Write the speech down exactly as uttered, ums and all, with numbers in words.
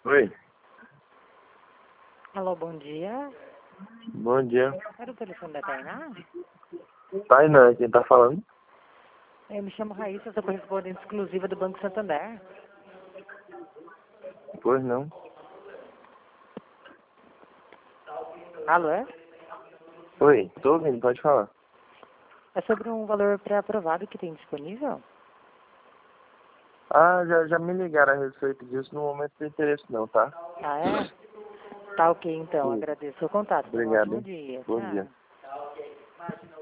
Oi. Alô, bom dia. Bom dia. Era o telefone da Tainá? Tainá, quem tá falando? Eu me chamo Raíssa, sou correspondente exclusiva do Banco Santander. Pois não. Alô, é? Oi, tô ouvindo, pode falar. É sobre um valor pré-aprovado que tem disponível? Ah, já, já me ligaram a respeito disso, no momento não tem interesse não, tá? Ah, é? Tá ok, então. Sim. Agradeço o contato. Tenha um Obrigado, ótimo hein? dia. Bom dia. Tchau.